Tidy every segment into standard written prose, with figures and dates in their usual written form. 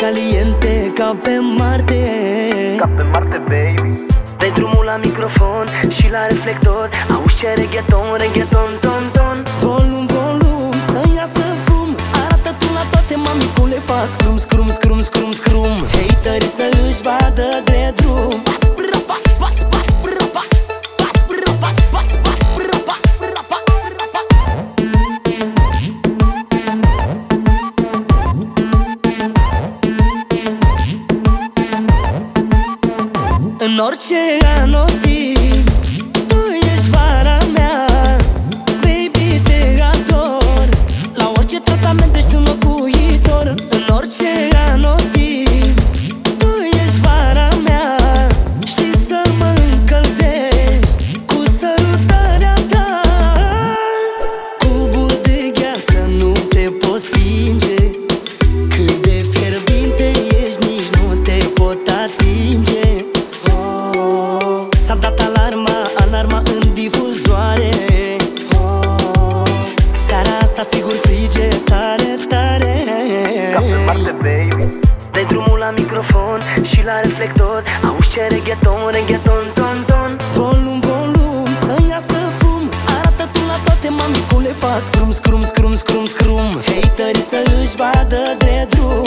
caliente ca pe Marte. Ca pe Marte, baby. Dai drumul la microfon și la reflector. Auzi ce reggaeton, reggaeton, ton, ton. Volum, volum, să iasă fum. Arată tu la toate, mamicule, fac scrum, scrum, scrum, scrum, scrum. Haterii să își vadă de drum. În orice anotimp, tu ești vara mea. Baby, te ador. La orice tratament ești un locuitor. În orice anotimp, tu ești vara mea. Știi să mă încălzești cu sărutarea ta. Cuburi de gheață nu te poți stinge. Cât de fierbinte ești, nici nu te pot atinge. S-a dat alarma, alarma în difuzoare. Seara asta sigur frige tare, tare. Ca pe Marte, baby. Dai drumul la microfon și la reflector. Auzi ce reggaeton, reggaeton, ton, ton. Volum, volum, să iasă fum. Arată tu la toate, mamicule, fac scrum, scrum, scrum, scrum, scrum. Haterii să își vadă de drum.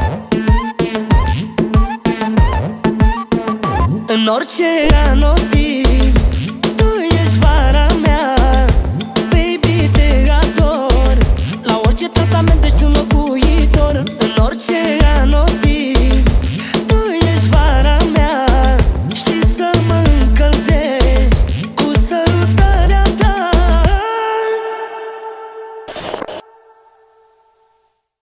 În orice anotimp,